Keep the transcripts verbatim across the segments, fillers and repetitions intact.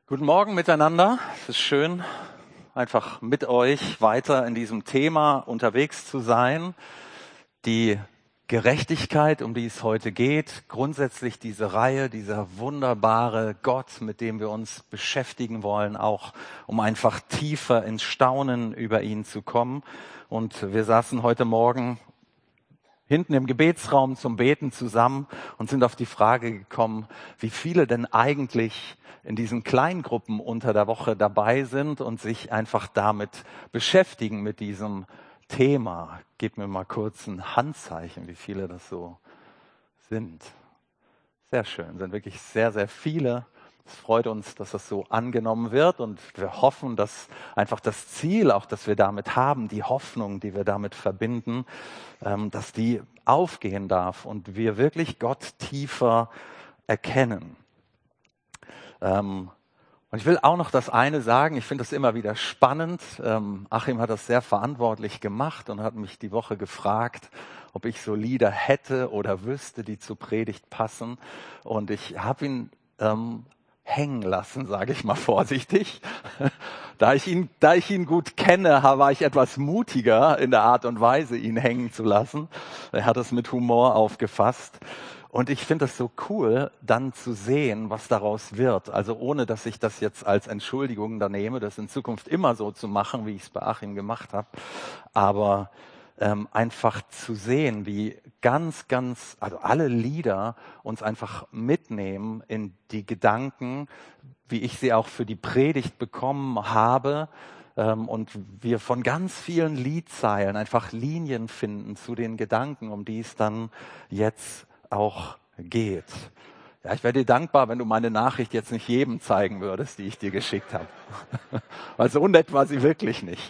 Guten Morgen miteinander. Es ist schön, einfach mit euch weiter in diesem Thema unterwegs zu sein. Die Gerechtigkeit, um die es heute geht, grundsätzlich diese Reihe, dieser wunderbare Gott, mit dem wir uns beschäftigen wollen, auch um einfach tiefer ins Staunen über ihn zu kommen. Und wir saßen heute Morgen hinten im Gebetsraum zum Beten zusammen und sind auf die Frage gekommen, wie viele denn eigentlich in diesen Kleingruppen unter der Woche dabei sind und sich einfach damit beschäftigen, mit diesem Thema. Gebt mir mal kurz ein Handzeichen, wie viele das so sind. Sehr schön, sind wirklich sehr, sehr viele. Es freut uns, dass das so angenommen wird und wir hoffen, dass einfach das Ziel, auch das wir damit haben, die Hoffnung, die wir damit verbinden, ähm, dass die aufgehen darf und wir wirklich Gott tiefer erkennen. Ähm, und ich will auch noch das eine sagen, ich finde das immer wieder spannend. Ähm, Achim hat das sehr verantwortlich gemacht und hat mich die Woche gefragt, ob ich so Lieder hätte oder wüsste, die zur Predigt passen. Und ich habe ihn ähm, hängen lassen, sage ich mal vorsichtig. Da ich ihn, da ich ihn gut kenne, war ich etwas mutiger in der Art und Weise, ihn hängen zu lassen. Er hat es mit Humor aufgefasst. Und ich finde es so cool, dann zu sehen, was daraus wird. Also ohne, dass ich das jetzt als Entschuldigung da nehme, das in Zukunft immer so zu machen, wie ich es bei Achim gemacht habe. Aber ähm, einfach zu sehen, wie ganz, ganz, also alle Lieder uns einfach mitnehmen in die Gedanken, wie ich sie auch für die Predigt bekommen habe. Ähm, und wir von ganz vielen Liedzeilen einfach Linien finden zu den Gedanken, um die es dann jetzt auch geht. Ja, ich wäre dir dankbar, wenn du meine Nachricht jetzt nicht jedem zeigen würdest, die ich dir geschickt habe. Weil so nett war sie wirklich nicht.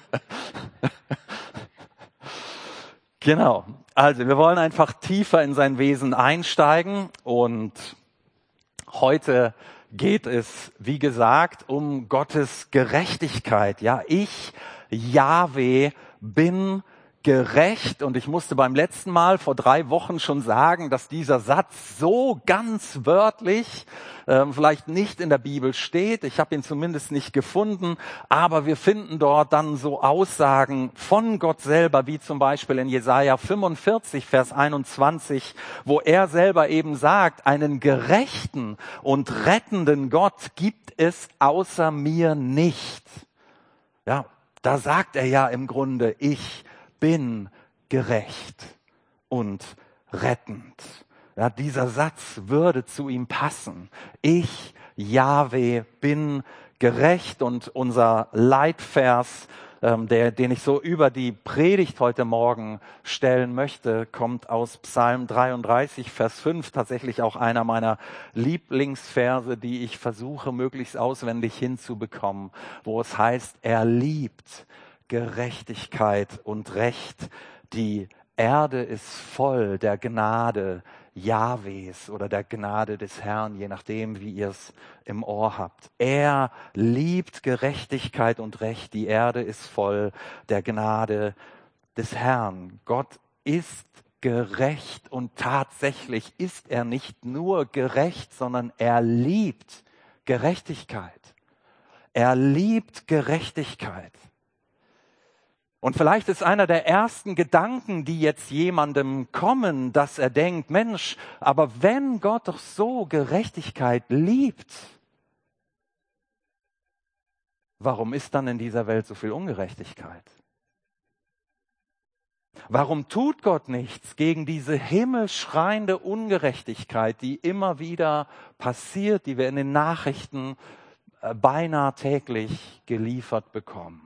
Genau. Also, wir wollen einfach tiefer in sein Wesen einsteigen und heute geht es, wie gesagt, um Gottes Gerechtigkeit. Ja, ich, Jahwe, bin gerecht und ich musste beim letzten Mal vor drei Wochen schon sagen, dass dieser Satz so ganz wörtlich ähm, vielleicht nicht in der Bibel steht. Ich habe ihn zumindest nicht gefunden, aber wir finden dort dann so Aussagen von Gott selber, wie zum Beispiel in Jesaja fünfundvierzig, Vers einundzwanzig, wo er selber eben sagt, einen gerechten und rettenden Gott gibt es außer mir nicht. Ja, da sagt er ja im Grunde, ich bin gerecht und rettend. Ja, dieser Satz würde zu ihm passen. Ich, Jahwe, bin gerecht und unser Leitvers, ähm, der, den ich so über die Predigt heute Morgen stellen möchte, kommt aus Psalm dreiunddreißig, Vers fünf, tatsächlich auch einer meiner Lieblingsverse, die ich versuche möglichst auswendig hinzubekommen, wo es heißt, er liebt Gerechtigkeit und Recht. Die Erde ist voll der Gnade Jahwes oder der Gnade des Herrn, je nachdem, wie ihr es im Ohr habt. Er liebt Gerechtigkeit und Recht. Die Erde ist voll der Gnade des Herrn. Gott ist gerecht und tatsächlich ist er nicht nur gerecht, sondern er liebt Gerechtigkeit. Er liebt Gerechtigkeit. Und vielleicht ist einer der ersten Gedanken, die jetzt jemandem kommen, dass er denkt, Mensch, aber wenn Gott doch so Gerechtigkeit liebt, warum ist dann in dieser Welt so viel Ungerechtigkeit? Warum tut Gott nichts gegen diese himmelschreiende Ungerechtigkeit, die immer wieder passiert, die wir in den Nachrichten beinahe täglich geliefert bekommen?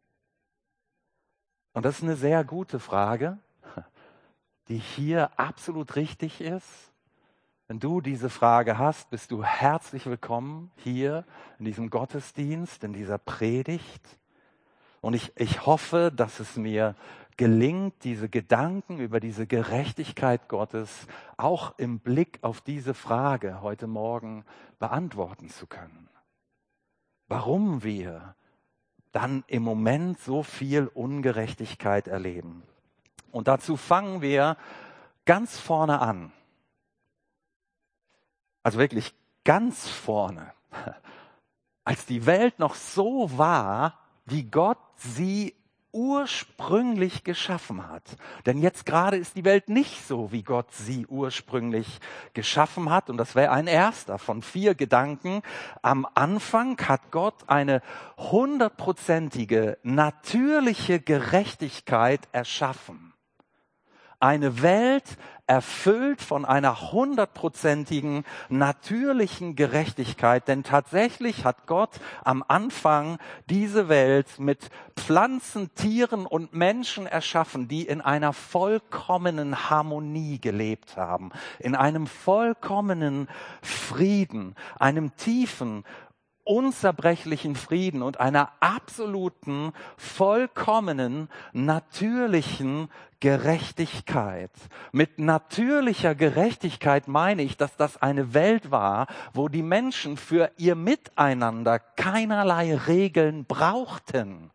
Und das ist eine sehr gute Frage, die hier absolut richtig ist. Wenn du diese Frage hast, bist du herzlich willkommen hier in diesem Gottesdienst, in dieser Predigt. Und ich, ich hoffe, dass es mir gelingt, diese Gedanken über diese Gerechtigkeit Gottes auch im Blick auf diese Frage heute Morgen beantworten zu können. Warum wir dann im Moment so viel Ungerechtigkeit erleben. Und dazu fangen wir ganz vorne an. Also wirklich ganz vorne. als die Welt noch so war, wie Gott sie ursprünglich geschaffen hat. Denn jetzt gerade ist die Welt nicht so, wie Gott sie ursprünglich geschaffen hat. Und das wäre ein erster von vier Gedanken. Am Anfang hat Gott eine hundertprozentige, natürliche Gerechtigkeit erschaffen. Eine Welt erfüllt von einer hundertprozentigen natürlichen Gerechtigkeit, denn tatsächlich hat Gott am Anfang diese Welt mit Pflanzen, Tieren und Menschen erschaffen, die in einer vollkommenen Harmonie gelebt haben, in einem vollkommenen Frieden, einem tiefen, unzerbrechlichen Frieden und einer absoluten, vollkommenen, natürlichen Gerechtigkeit. Mit natürlicher Gerechtigkeit meine ich, dass das eine Welt war, wo die Menschen für ihr Miteinander keinerlei Regeln brauchten.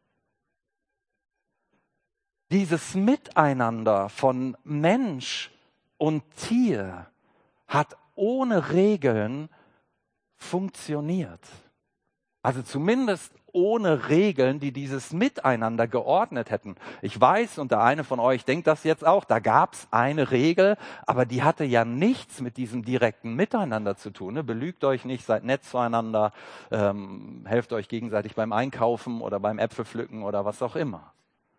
Dieses Miteinander von Mensch und Tier hat ohne Regeln funktioniert. Also zumindest ohne Regeln, die dieses Miteinander geordnet hätten. Ich weiß, und der eine von euch denkt das jetzt auch, da gab es eine Regel, aber die hatte ja nichts mit diesem direkten Miteinander zu tun. Ne? Belügt euch nicht, seid nett zueinander, ähm, helft euch gegenseitig beim Einkaufen oder beim Äpfelpflücken oder was auch immer.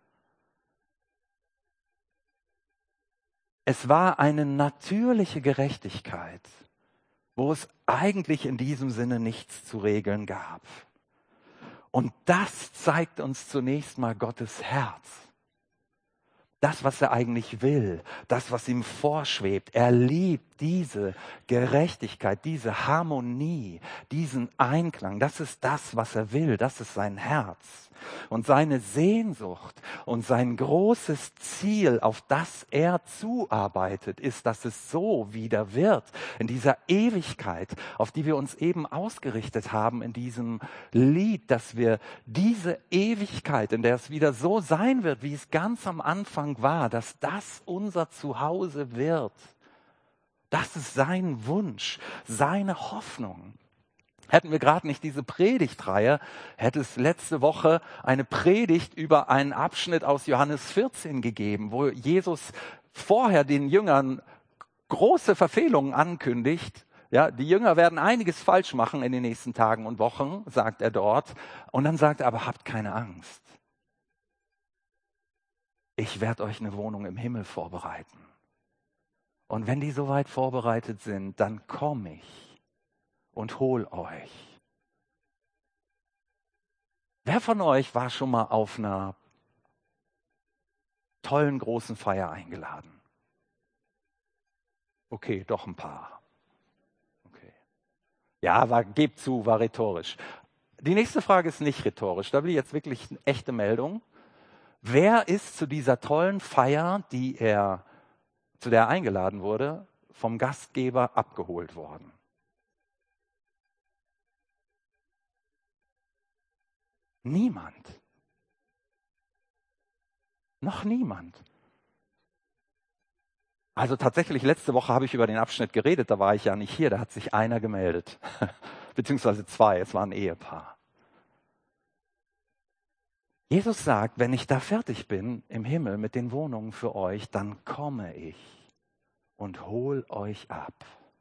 Es war eine natürliche Gerechtigkeit, wo es eigentlich in diesem Sinne nichts zu regeln gab. Und das zeigt uns zunächst mal Gottes Herz. Das, was er eigentlich will, das, was ihm vorschwebt. Er liebt diese Gerechtigkeit, diese Harmonie, diesen Einklang. Das ist das, was er will. Das ist sein Herz. Und seine Sehnsucht und sein großes Ziel, auf das er zuarbeitet, ist, dass es so wieder wird, in dieser Ewigkeit, auf die wir uns eben ausgerichtet haben in diesem Lied, dass wir diese Ewigkeit, in der es wieder so sein wird, wie es ganz am Anfang war, dass das unser Zuhause wird. Das ist sein Wunsch, seine Hoffnung. Hätten wir gerade nicht diese Predigtreihe, hätte es letzte Woche eine Predigt über einen Abschnitt aus Johannes vierzehn gegeben, wo Jesus vorher den Jüngern große Verfehlungen ankündigt. Ja, die Jünger werden einiges falsch machen in den nächsten Tagen und Wochen, sagt er dort. Und dann sagt er, aber habt keine Angst. Ich werde euch eine Wohnung im Himmel vorbereiten. Und wenn die soweit vorbereitet sind, dann komme ich und hol euch. Wer von euch war schon mal auf einer tollen großen Feier eingeladen? Okay, doch ein paar. Okay. Ja, war, gebt zu, war rhetorisch. Die nächste Frage ist nicht rhetorisch. Da will ich jetzt wirklich eine echte Meldung. Wer ist zu dieser tollen Feier, die er, zu der er eingeladen wurde, vom Gastgeber abgeholt worden? Niemand. Noch niemand. Also tatsächlich, letzte Woche habe ich über den Abschnitt geredet, da war ich ja nicht hier, da hat sich einer gemeldet. Beziehungsweise zwei, es war ein Ehepaar. Jesus sagt, wenn ich da fertig bin im Himmel mit den Wohnungen für euch, dann komme ich und hol euch ab.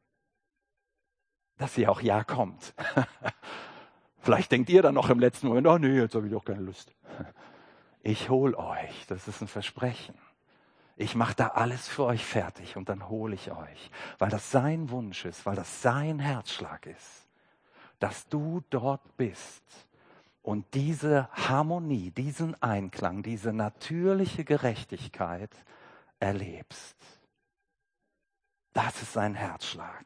Dass ihr auch ja kommt. Vielleicht denkt ihr dann noch im letzten Moment, oh nee, jetzt habe ich doch keine Lust. Ich hol euch, das ist ein Versprechen. Ich mache da alles für euch fertig und dann hole ich euch, weil das sein Wunsch ist, weil das sein Herzschlag ist, dass du dort bist und diese Harmonie, diesen Einklang, diese natürliche Gerechtigkeit erlebst. Das ist sein Herzschlag.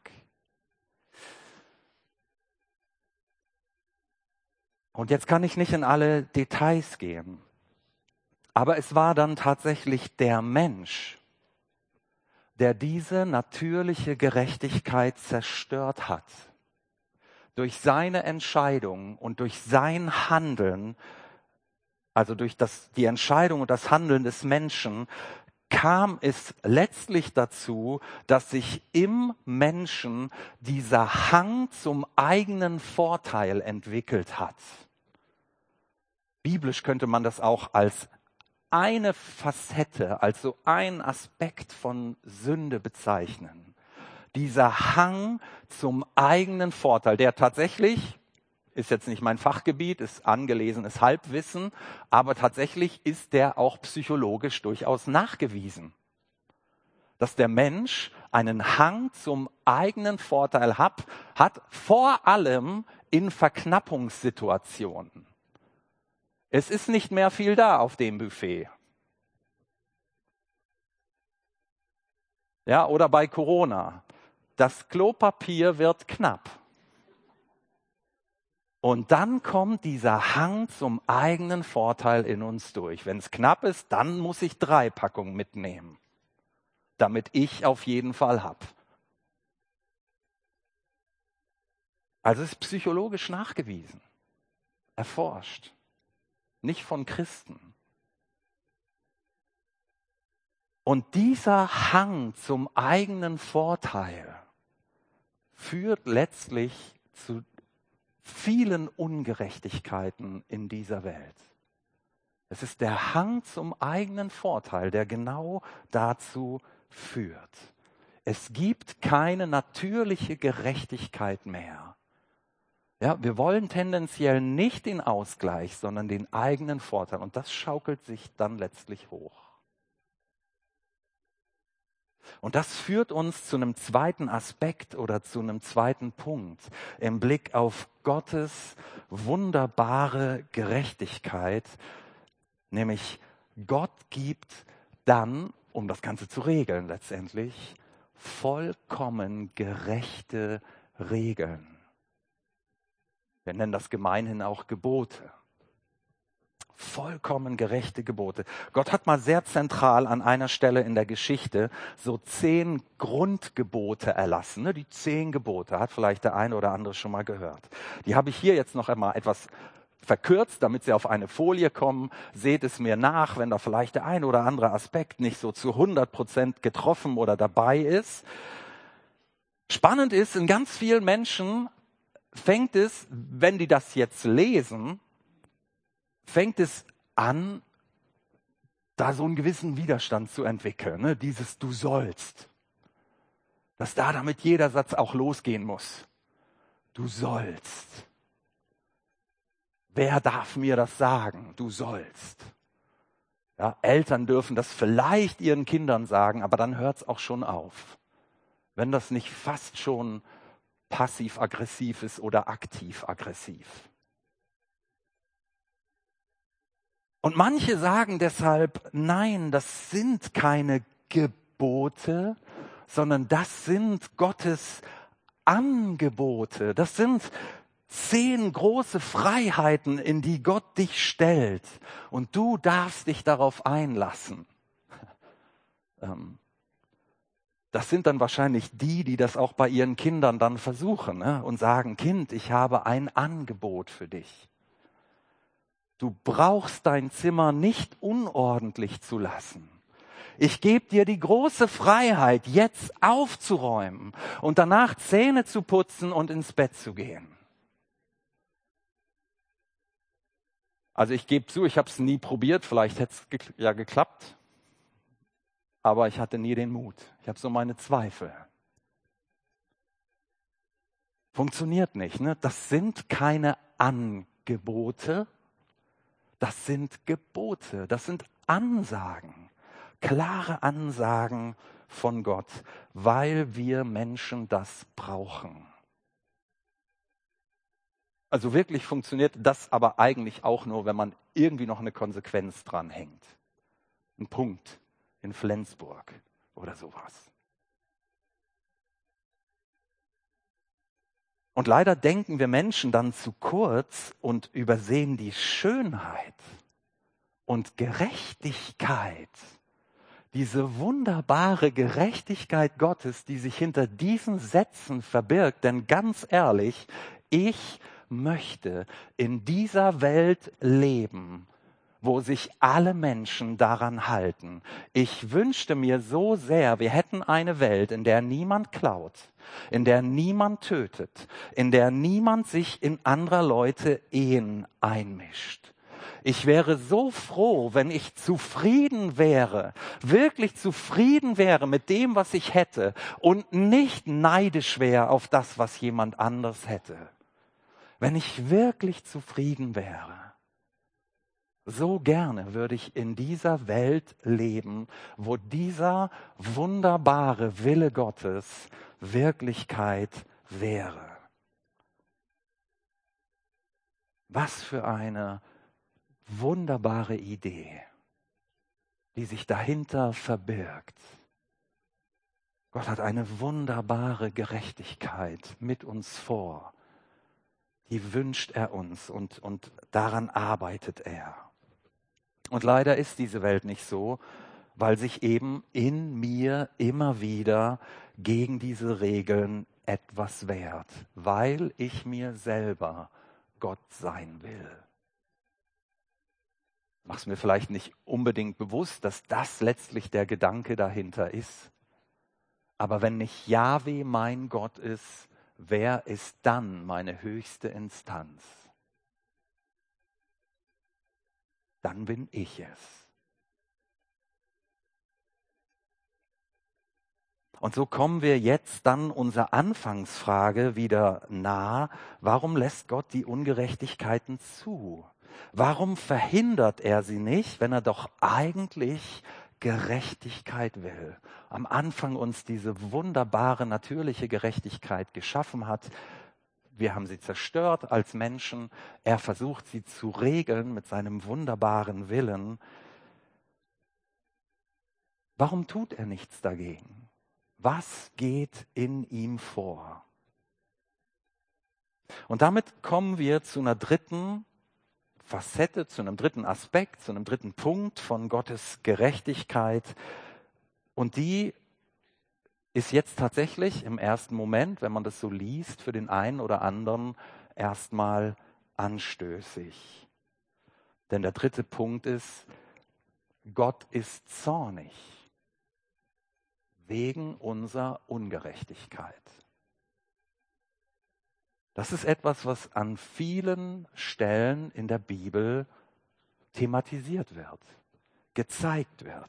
Und jetzt kann ich nicht in alle Details gehen, aber es war dann tatsächlich der Mensch, der diese natürliche Gerechtigkeit zerstört hat. Durch seine Entscheidung und durch sein Handeln, also durch das, die Entscheidung und das Handeln des Menschen, kam es letztlich dazu, dass sich im Menschen dieser Hang zum eigenen Vorteil entwickelt hat. Biblisch könnte man das auch als eine Facette, also ein Aspekt von Sünde bezeichnen. Dieser Hang zum eigenen Vorteil, der tatsächlich, ist jetzt nicht mein Fachgebiet, ist angelesenes Halbwissen, aber tatsächlich ist der auch psychologisch durchaus nachgewiesen. Dass der Mensch einen Hang zum eigenen Vorteil hat, hat vor allem in Verknappungssituationen. Es ist nicht mehr viel da auf dem Buffet. Ja, oder bei Corona. Das Klopapier wird knapp. Und dann kommt dieser Hang zum eigenen Vorteil in uns durch. Wenn es knapp ist, dann muss ich drei Packungen mitnehmen, damit ich auf jeden Fall habe. Also es ist psychologisch nachgewiesen, erforscht, nicht von Christen. Und dieser Hang zum eigenen Vorteil führt letztlich zu vielen Ungerechtigkeiten in dieser Welt. Es ist der Hang zum eigenen Vorteil, der genau dazu führt. Es gibt keine natürliche Gerechtigkeit mehr. Ja, wir wollen tendenziell nicht den Ausgleich, sondern den eigenen Vorteil. Und das schaukelt sich dann letztlich hoch. Und das führt uns zu einem zweiten Aspekt oder zu einem zweiten Punkt im Blick auf Gottes wunderbare Gerechtigkeit, nämlich Gott gibt dann, um das Ganze zu regeln letztendlich, vollkommen gerechte Regeln. Wir nennen das gemeinhin auch Gebote. Vollkommen gerechte Gebote. Gott hat mal sehr zentral an einer Stelle in der Geschichte so zehn Grundgebote erlassen. Ne? Die zehn Gebote, hat vielleicht der eine oder andere schon mal gehört. Die habe ich hier jetzt noch einmal etwas verkürzt, damit Sie auf eine Folie kommen. Seht es mir nach, wenn da vielleicht der ein oder andere Aspekt nicht so zu hundert Prozent getroffen oder dabei ist. Spannend ist, in ganz vielen Menschen fängt es, wenn die das jetzt lesen, fängt es an, da so einen gewissen Widerstand zu entwickeln. Ne? Dieses Du sollst. Dass da damit jeder Satz auch losgehen muss. Du sollst. Wer darf mir das sagen? Du sollst. Ja, Eltern dürfen das vielleicht ihren Kindern sagen, aber dann hört es auch schon auf. Wenn das nicht fast schon passiv-aggressiv ist oder aktiv-aggressiv. Und manche sagen deshalb, nein, das sind keine Gebote, sondern das sind Gottes Angebote. Das sind zehn große Freiheiten, in die Gott dich stellt. Und du darfst dich darauf einlassen. Das sind dann wahrscheinlich die, die das auch bei ihren Kindern dann versuchen, ne? Und sagen, Kind, ich habe ein Angebot für dich. Du brauchst dein Zimmer nicht unordentlich zu lassen. Ich gebe dir die große Freiheit, jetzt aufzuräumen und danach Zähne zu putzen und ins Bett zu gehen. Also ich gebe zu, ich habe es nie probiert, vielleicht hätte es ge- ja geklappt, aber ich hatte nie den Mut. Ich habe so meine Zweifel. Funktioniert nicht, ne? Das sind keine Angebote. Das sind Gebote, das sind Ansagen, klare Ansagen von Gott, weil wir Menschen das brauchen. Also wirklich funktioniert das aber eigentlich auch nur, wenn man irgendwie noch eine Konsequenz dran hängt. Ein Punkt in Flensburg oder sowas. Und leider denken wir Menschen dann zu kurz und übersehen die Schönheit und Gerechtigkeit, diese wunderbare Gerechtigkeit Gottes, die sich hinter diesen Sätzen verbirgt. Denn ganz ehrlich, ich möchte in dieser Welt leben, wo sich alle Menschen daran halten. Ich wünschte mir so sehr, wir hätten eine Welt, in der niemand klaut, in der niemand tötet, in der niemand sich in anderer Leute Ehen einmischt. Ich wäre so froh, wenn ich zufrieden wäre, wirklich zufrieden wäre mit dem, was ich hätte und nicht neidisch wäre auf das, was jemand anders hätte. Wenn ich wirklich zufrieden wäre. So gerne würde ich in dieser Welt leben, wo dieser wunderbare Wille Gottes Wirklichkeit wäre. Was für eine wunderbare Idee, die sich dahinter verbirgt. Gott hat eine wunderbare Gerechtigkeit mit uns vor. Die wünscht er uns und, und daran arbeitet er. Und leider ist diese Welt nicht so, weil sich eben in mir immer wieder gegen diese Regeln etwas wehrt, weil ich mir selber Gott sein will. Mach's mir vielleicht nicht unbedingt bewusst, dass das letztlich der Gedanke dahinter ist. Aber wenn nicht Jahwe mein Gott ist, wer ist dann meine höchste Instanz? Dann bin ich es. Und so kommen wir jetzt dann unserer Anfangsfrage wieder nahe. Warum lässt Gott die Ungerechtigkeiten zu? Warum verhindert er sie nicht, wenn er doch eigentlich Gerechtigkeit will? Am Anfang uns diese wunderbare, natürliche Gerechtigkeit geschaffen hat. Wir haben sie zerstört als Menschen. Er versucht sie zu regeln mit seinem wunderbaren Willen. Warum tut er nichts dagegen? Was geht in ihm vor? Und damit kommen wir zu einer dritten Facette, zu einem dritten Aspekt, zu einem dritten Punkt von Gottes Gerechtigkeit. Und die ist jetzt tatsächlich im ersten Moment, wenn man das so liest, für den einen oder anderen erstmal anstößig. Denn der dritte Punkt ist, Gott ist zornig wegen unserer Ungerechtigkeit. Das ist etwas, was an vielen Stellen in der Bibel thematisiert wird, gezeigt wird.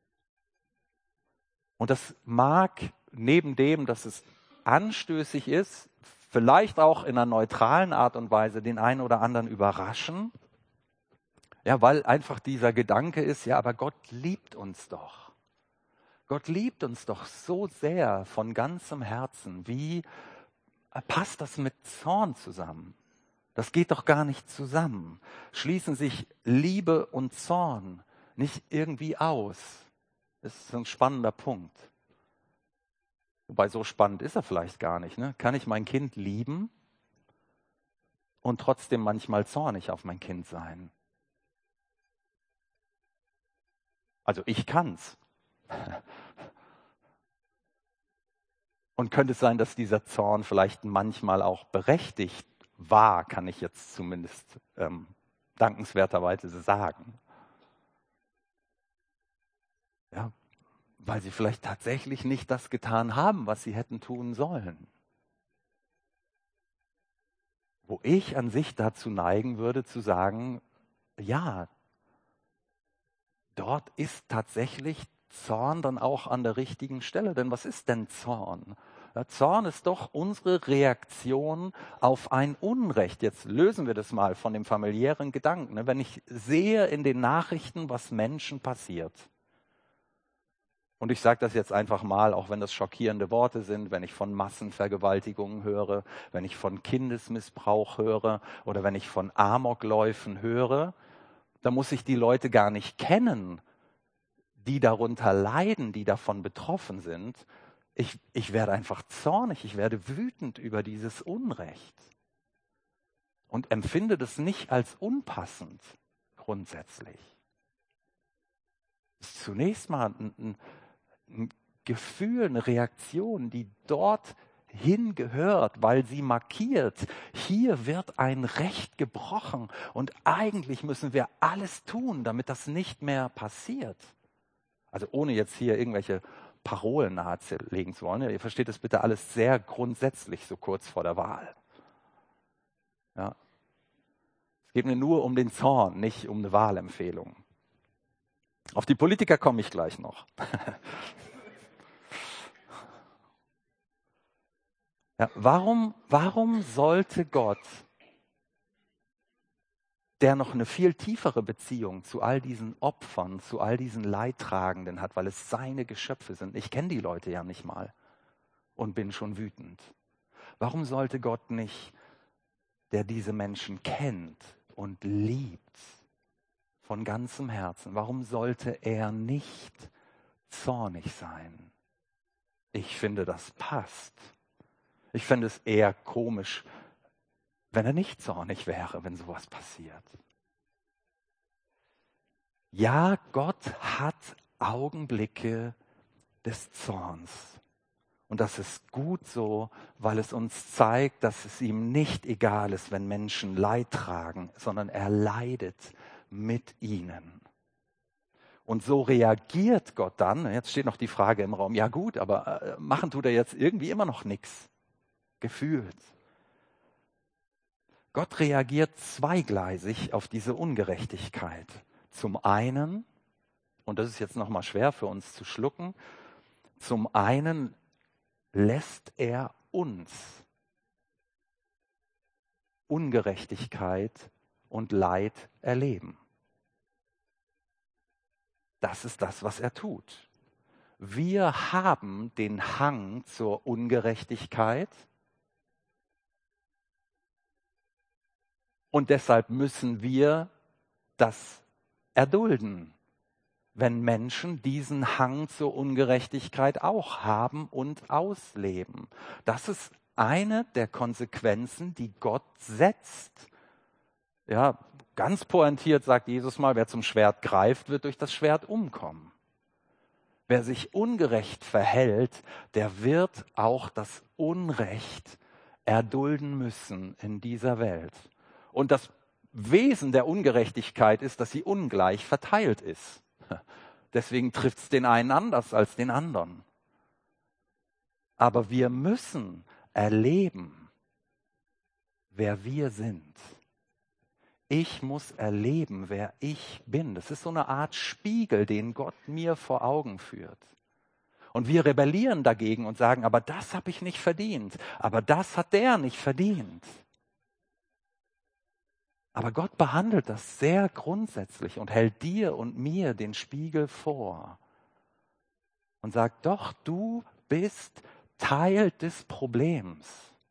Und das mag neben dem, dass es anstößig ist, vielleicht auch in einer neutralen Art und Weise den einen oder anderen überraschen. Ja, weil einfach dieser Gedanke ist, ja, aber Gott liebt uns doch. Gott liebt uns doch so sehr von ganzem Herzen. Wie passt das mit Zorn zusammen? Das geht doch gar nicht zusammen. Schließen sich Liebe und Zorn nicht irgendwie aus? Das ist ein spannender Punkt. Wobei, so spannend ist er vielleicht gar nicht. Ne? Kann ich mein Kind lieben und trotzdem manchmal zornig auf mein Kind sein? Also ich kann's. Und könnte es sein, dass dieser Zorn vielleicht manchmal auch berechtigt war, kann ich jetzt zumindest ähm, dankenswerterweise sagen. Ja, weil sie vielleicht tatsächlich nicht das getan haben, was sie hätten tun sollen. Wo ich an sich dazu neigen würde, zu sagen, ja, dort ist tatsächlich Zorn dann auch an der richtigen Stelle. Denn was ist denn Zorn? Ja, Zorn ist doch unsere Reaktion auf ein Unrecht. Jetzt lösen wir das mal von dem familiären Gedanken. Ne? Wenn ich sehe in den Nachrichten, was Menschen passiert, und ich sage das jetzt einfach mal, auch wenn das schockierende Worte sind, wenn ich von Massenvergewaltigungen höre, wenn ich von Kindesmissbrauch höre oder wenn ich von Amokläufen höre, da muss ich die Leute gar nicht kennen, die darunter leiden, die davon betroffen sind. Ich, ich werde einfach zornig, ich werde wütend über dieses Unrecht und empfinde das nicht als unpassend grundsätzlich. Das ist zunächst mal ein, ein, ein Gefühl, eine Reaktion, die dort hingehört, weil sie markiert, hier wird ein Recht gebrochen und eigentlich müssen wir alles tun, damit das nicht mehr passiert. Also ohne jetzt hier irgendwelche Parolen nahelegen zu wollen. Ihr versteht das bitte alles sehr grundsätzlich, so kurz vor der Wahl. Ja. Es geht mir nur um den Zorn, nicht um eine Wahlempfehlung. Auf die Politiker komme ich gleich noch. Ja, warum, warum sollte Gott, der noch eine viel tiefere Beziehung zu all diesen Opfern, zu all diesen Leidtragenden hat, weil es seine Geschöpfe sind. Ich kenne die Leute ja nicht mal und bin schon wütend. Warum sollte Gott nicht, der diese Menschen kennt und liebt von ganzem Herzen, warum sollte er nicht zornig sein? Ich finde, das passt. Ich fände es eher komisch, wenn er nicht zornig wäre, wenn sowas passiert. Ja, Gott hat Augenblicke des Zorns. Und das ist gut so, weil es uns zeigt, dass es ihm nicht egal ist, wenn Menschen Leid tragen, sondern er leidet mit ihnen. Und so reagiert Gott dann, jetzt steht noch die Frage im Raum, ja gut, aber äh, machen tut er jetzt irgendwie immer noch nichts. Gefühlt. Gott reagiert zweigleisig auf diese Ungerechtigkeit. Zum einen, und das ist jetzt nochmal schwer für uns zu schlucken, zum einen lässt er uns Ungerechtigkeit und Leid erleben. Das ist das, was er tut. Wir haben den Hang zur Ungerechtigkeit und deshalb müssen wir das erdulden, wenn Menschen diesen Hang zur Ungerechtigkeit auch haben und ausleben. Das ist eine der Konsequenzen, die Gott setzt. Ja, ganz pointiert sagt Jesus mal, wer zum Schwert greift, wird durch das Schwert umkommen. Wer sich ungerecht verhält, der wird auch das Unrecht erdulden müssen in dieser Welt. Und das Wesen der Ungerechtigkeit ist, dass sie ungleich verteilt ist. Deswegen trifft es den einen anders als den anderen. Aber wir müssen erleben, wer wir sind. Ich muss erleben, wer ich bin. Das ist so eine Art Spiegel, den Gott mir vor Augen führt. Und wir rebellieren dagegen und sagen, aber das habe ich nicht verdient. Aber das hat der nicht verdient. Aber Gott behandelt das sehr grundsätzlich und hält dir und mir den Spiegel vor. Und sagt, doch, du bist Teil des Problems.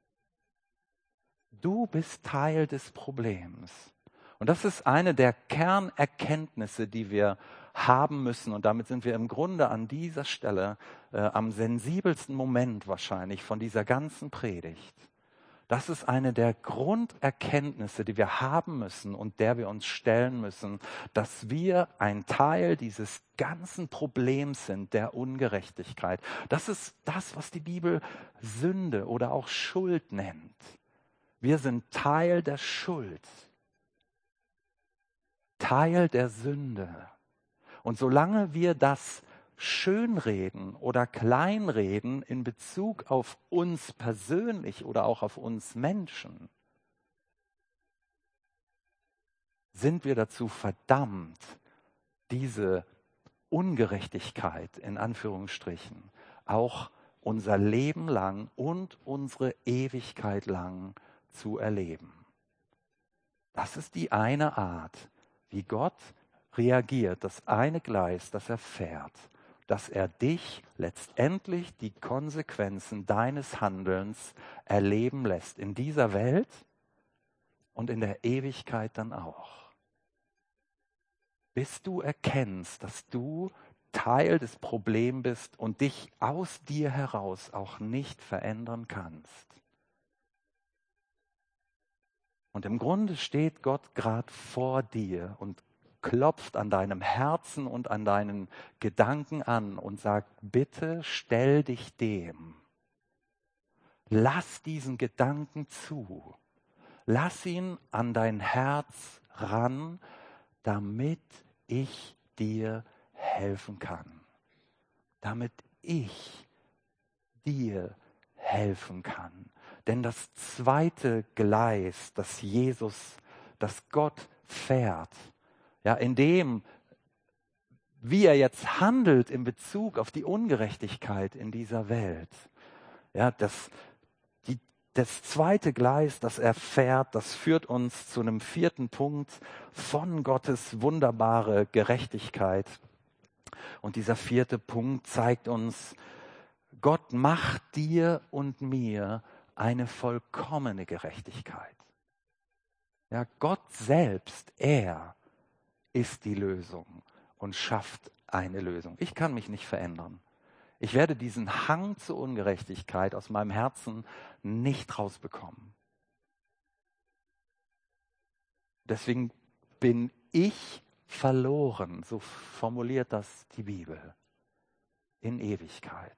Du bist Teil des Problems. Und das ist eine der Kernerkenntnisse, die wir haben müssen. Und damit sind wir im Grunde an dieser Stelle äh, am sensibelsten Moment wahrscheinlich von dieser ganzen Predigt. Das ist eine der Grunderkenntnisse, die wir haben müssen und der wir uns stellen müssen, dass wir ein Teil dieses ganzen Problems sind, der Ungerechtigkeit. Das ist das, was die Bibel Sünde oder auch Schuld nennt. Wir sind Teil der Schuld, Teil der Sünde. Und solange wir das schönreden oder kleinreden in Bezug auf uns persönlich oder auch auf uns Menschen, sind wir dazu verdammt, diese Ungerechtigkeit in Anführungsstrichen auch unser Leben lang und unsere Ewigkeit lang zu erleben. Das ist die eine Art, wie Gott reagiert, das eine Gleis, das er fährt, dass er dich letztendlich die Konsequenzen deines Handelns erleben lässt, in dieser Welt und in der Ewigkeit dann auch. Bis du erkennst, dass du Teil des Problems bist und dich aus dir heraus auch nicht verändern kannst. Und im Grunde steht Gott gerade vor dir und klopft an deinem Herzen und an deinen Gedanken an und sagt, bitte stell dich dem. Lass diesen Gedanken zu. Lass ihn an dein Herz ran, damit ich dir helfen kann. Damit ich dir helfen kann. Denn das zweite Gleis, das Jesus, das Gott fährt, ja, in dem, wie er jetzt handelt in Bezug auf die Ungerechtigkeit in dieser Welt, ja, das, die, das zweite Gleis, das er fährt, das führt uns zu einem vierten Punkt von Gottes wunderbare Gerechtigkeit. Und dieser vierte Punkt zeigt uns, Gott macht dir und mir eine vollkommene Gerechtigkeit. Ja, Gott selbst, er ist die Lösung und schafft eine Lösung. Ich kann mich nicht verändern. Ich werde diesen Hang zur Ungerechtigkeit aus meinem Herzen nicht rausbekommen. Deswegen bin ich verloren, so formuliert das die Bibel, in Ewigkeit.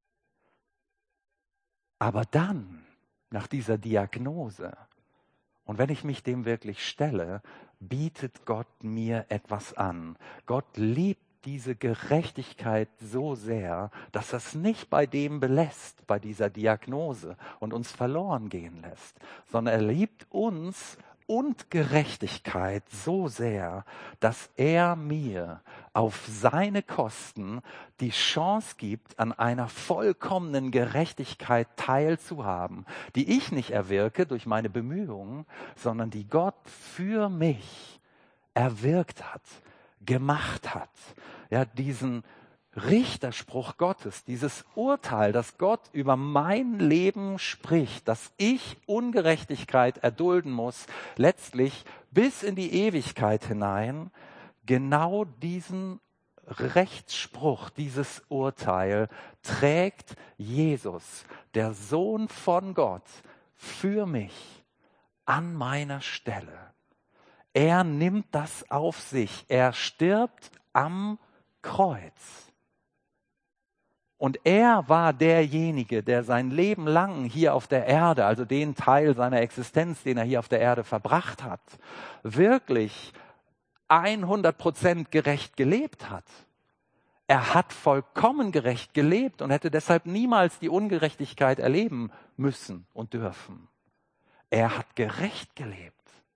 Aber dann, nach dieser Diagnose, und wenn ich mich dem wirklich stelle, bietet Gott mir etwas an. Gott liebt diese Gerechtigkeit so sehr, dass er es nicht bei dem belässt, bei dieser Diagnose und uns verloren gehen lässt, sondern er liebt uns und Gerechtigkeit so sehr, dass er mir auf seine Kosten die Chance gibt, an einer vollkommenen Gerechtigkeit teilzuhaben, die ich nicht erwirke durch meine Bemühungen, sondern die Gott für mich erwirkt hat, gemacht hat. Ja, diesen Richterspruch Gottes, dieses Urteil, das Gott über mein Leben spricht, dass ich Ungerechtigkeit erdulden muss, letztlich bis in die Ewigkeit hinein, genau diesen Rechtsspruch, dieses Urteil trägt Jesus, der Sohn von Gott, für mich an meiner Stelle. Er nimmt das auf sich. Er stirbt am Kreuz. Und er war derjenige, der sein Leben lang hier auf der Erde, also den Teil seiner Existenz, den er hier auf der Erde verbracht hat, wirklich hundert Prozent gerecht gelebt hat. Er hat vollkommen gerecht gelebt und hätte deshalb niemals die Ungerechtigkeit erleben müssen und dürfen. Er hat gerecht gelebt.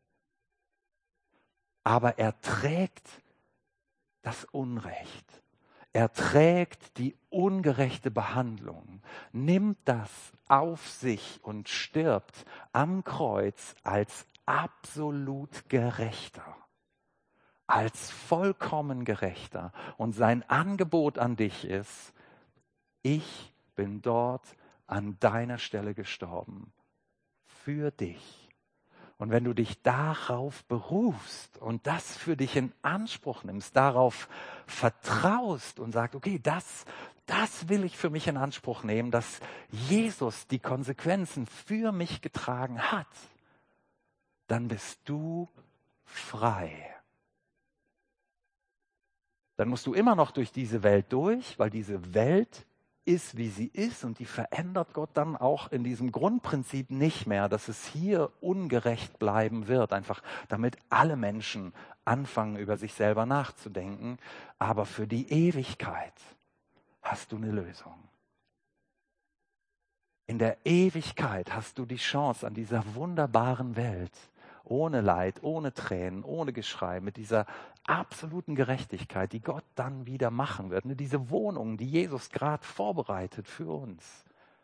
Aber er trägt das Unrecht. Er trägt die ungerechte Behandlung, nimmt das auf sich und stirbt am Kreuz als absolut Gerechter, als vollkommen Gerechter. Und sein Angebot an dich ist, ich bin dort an deiner Stelle gestorben, für dich. Und wenn du dich darauf berufst und das für dich in Anspruch nimmst, darauf vertraust und sagst, okay, das, das will ich für mich in Anspruch nehmen, dass Jesus die Konsequenzen für mich getragen hat, dann bist du frei. Dann musst du immer noch durch diese Welt durch, weil diese Welt ist, wie sie ist, und die verändert Gott dann auch in diesem Grundprinzip nicht mehr, dass es hier ungerecht bleiben wird, einfach damit alle Menschen anfangen, über sich selber nachzudenken. Aber für die Ewigkeit hast du eine Lösung. In der Ewigkeit hast du die Chance an dieser wunderbaren Welt, ohne Leid, ohne Tränen, ohne Geschrei, mit dieser absoluten Gerechtigkeit, die Gott dann wieder machen wird. Diese Wohnung, die Jesus gerade vorbereitet für uns,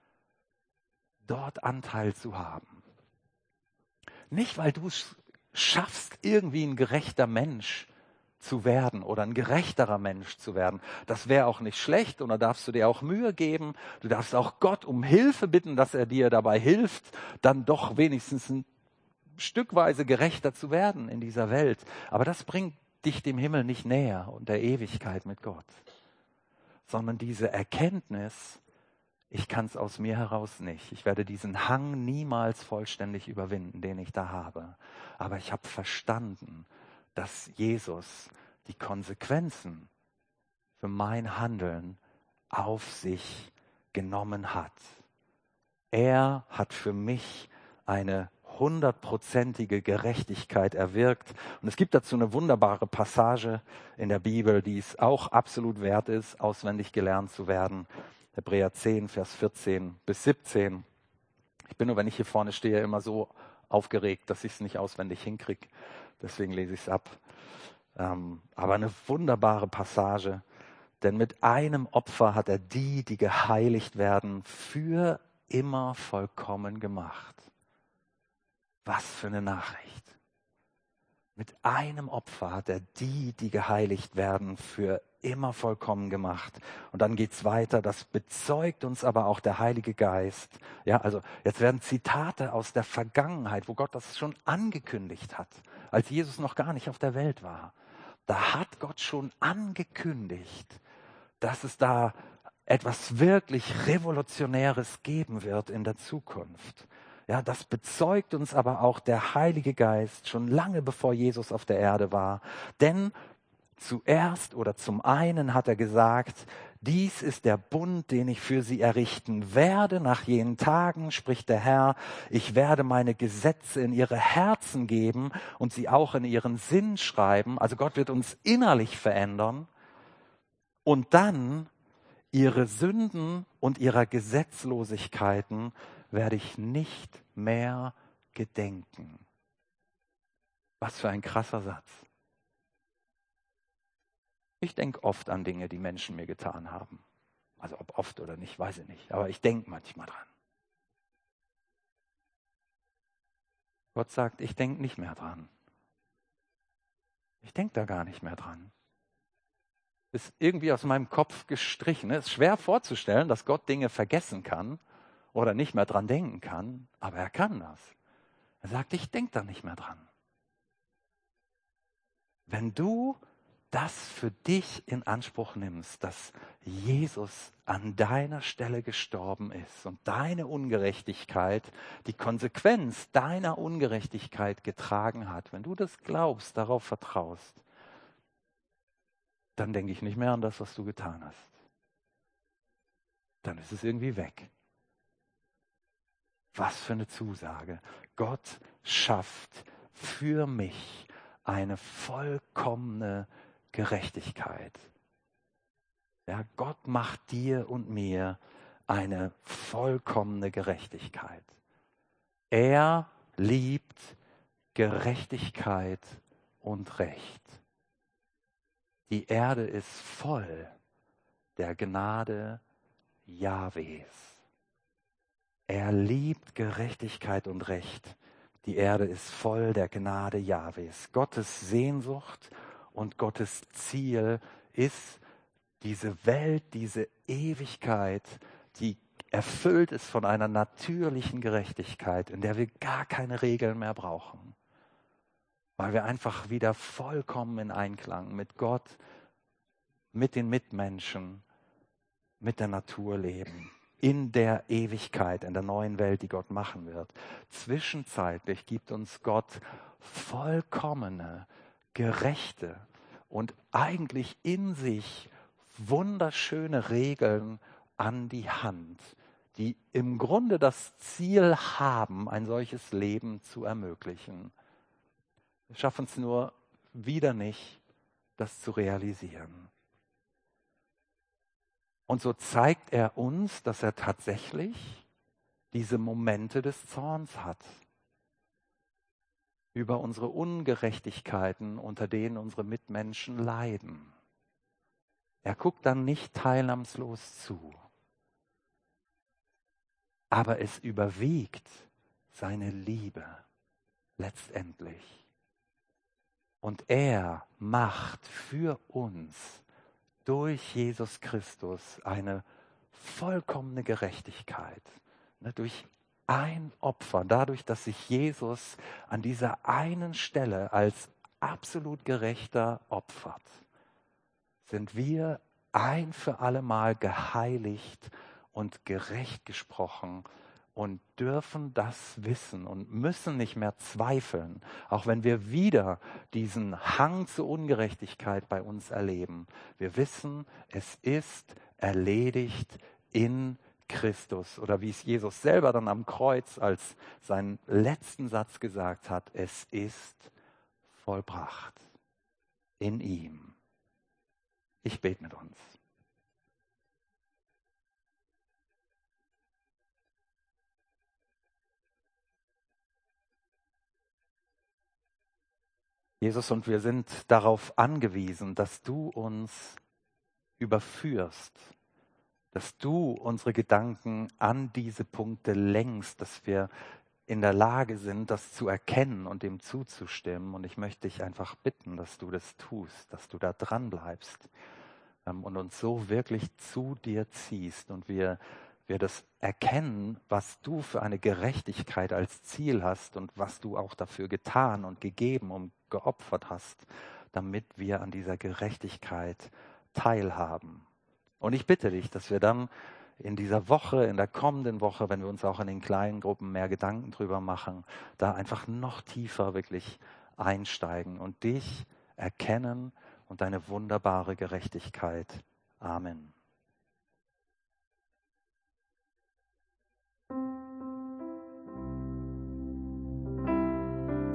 dort Anteil zu haben. Nicht, weil du es schaffst, irgendwie ein gerechter Mensch zu werden oder ein gerechterer Mensch zu werden. Das wäre auch nicht schlecht, und da darfst du dir auch Mühe geben. Du darfst auch Gott um Hilfe bitten, dass er dir dabei hilft, dann doch wenigstens ein stückweise gerechter zu werden in dieser Welt. Aber das bringt dich dem Himmel nicht näher und der Ewigkeit mit Gott, sondern diese Erkenntnis, ich kann es aus mir heraus nicht. Ich werde diesen Hang niemals vollständig überwinden, den ich da habe. Aber ich habe verstanden, dass Jesus die Konsequenzen für mein Handeln auf sich genommen hat. Er hat für mich eine hundertprozentige Gerechtigkeit erwirkt. Und es gibt dazu eine wunderbare Passage in der Bibel, die es auch absolut wert ist, auswendig gelernt zu werden. Hebräer zehn, Vers vierzehn bis siebzehn. Ich bin nur, wenn ich hier vorne stehe, immer so aufgeregt, dass ich es nicht auswendig hinkriege. Deswegen lese ich es ab. Ähm, aber eine wunderbare Passage. Denn mit einem Opfer hat er die, die geheiligt werden, für immer vollkommen gemacht. Was für eine Nachricht. Mit einem Opfer hat er die, die geheiligt werden, für immer vollkommen gemacht. Und dann geht's weiter. Das bezeugt uns aber auch der Heilige Geist. Ja, also jetzt werden Zitate aus der Vergangenheit, wo Gott das schon angekündigt hat, als Jesus noch gar nicht auf der Welt war. Da hat Gott schon angekündigt, dass es da etwas wirklich Revolutionäres geben wird in der Zukunft. Ja, das bezeugt uns aber auch der Heilige Geist schon lange bevor Jesus auf der Erde war. Denn zuerst oder zum einen hat er gesagt, dies ist der Bund, den ich für sie errichten werde. Nach jenen Tagen, spricht der Herr, ich werde meine Gesetze in ihre Herzen geben und sie auch in ihren Sinn schreiben. Also Gott wird uns innerlich verändern. Und dann ihre Sünden und ihrer Gesetzlosigkeiten werde ich nicht mehr gedenken. Was für ein krasser Satz. Ich denke oft an Dinge, die Menschen mir getan haben. Also ob oft oder nicht, weiß ich nicht. Aber ich denke manchmal dran. Gott sagt, ich denke nicht mehr dran. Ich denke da gar nicht mehr dran. Ist irgendwie aus meinem Kopf gestrichen. Es ist schwer vorzustellen, dass Gott Dinge vergessen kann oder nicht mehr dran denken kann, aber er kann das. Er sagt, ich denke da nicht mehr dran. Wenn du das für dich in Anspruch nimmst, dass Jesus an deiner Stelle gestorben ist und deine Ungerechtigkeit, die Konsequenz deiner Ungerechtigkeit getragen hat, wenn du das glaubst, darauf vertraust, dann denke ich nicht mehr an das, was du getan hast. Dann ist es irgendwie weg. Was für eine Zusage. Gott schafft für mich eine vollkommene Gerechtigkeit. Ja, Gott macht dir und mir eine vollkommene Gerechtigkeit. Er liebt Gerechtigkeit und Recht. Die Erde ist voll der Gnade Jahwes. Er liebt Gerechtigkeit und Recht. Die Erde ist voll der Gnade Jahwes. Gottes Sehnsucht und Gottes Ziel ist diese Welt, diese Ewigkeit, die erfüllt ist von einer natürlichen Gerechtigkeit, in der wir gar keine Regeln mehr brauchen. Weil wir einfach wieder vollkommen in Einklang mit Gott, mit den Mitmenschen, mit der Natur leben. In der Ewigkeit, in der neuen Welt, die Gott machen wird. Zwischenzeitlich gibt uns Gott vollkommene, gerechte und eigentlich in sich wunderschöne Regeln an die Hand, die im Grunde das Ziel haben, ein solches Leben zu ermöglichen. Wir schaffen es nur wieder nicht, das zu realisieren. Und so zeigt er uns, dass er tatsächlich diese Momente des Zorns hat. Über unsere Ungerechtigkeiten, unter denen unsere Mitmenschen leiden. Er guckt dann nicht teilnahmslos zu. Aber es überwiegt seine Liebe letztendlich. Und er macht für uns durch Jesus Christus eine vollkommene Gerechtigkeit. Ne, durch ein Opfer, dadurch, dass sich Jesus an dieser einen Stelle als absolut gerechter opfert, sind wir ein für alle Mal geheiligt und gerecht gesprochen und dürfen das wissen und müssen nicht mehr zweifeln, auch wenn wir wieder diesen Hang zur Ungerechtigkeit bei uns erleben. Wir wissen, es ist erledigt in Christus oder wie es Jesus selber dann am Kreuz als seinen letzten Satz gesagt hat, es ist vollbracht in ihm. Ich bete mit uns. Jesus, und wir sind darauf angewiesen, dass du uns überführst, dass du unsere Gedanken an diese Punkte lenkst, dass wir in der Lage sind, das zu erkennen und dem zuzustimmen. Und ich möchte dich einfach bitten, dass du das tust, dass du da dran bleibst ähm, und uns so wirklich zu dir ziehst und wir, wir das erkennen, was du für eine Gerechtigkeit als Ziel hast und was du auch dafür getan und gegeben und geopfert hast, damit wir an dieser Gerechtigkeit teilhaben. Und ich bitte dich, dass wir dann in dieser Woche, in der kommenden Woche, wenn wir uns auch in den kleinen Gruppen mehr Gedanken drüber machen, da einfach noch tiefer wirklich einsteigen und dich erkennen und deine wunderbare Gerechtigkeit. Amen.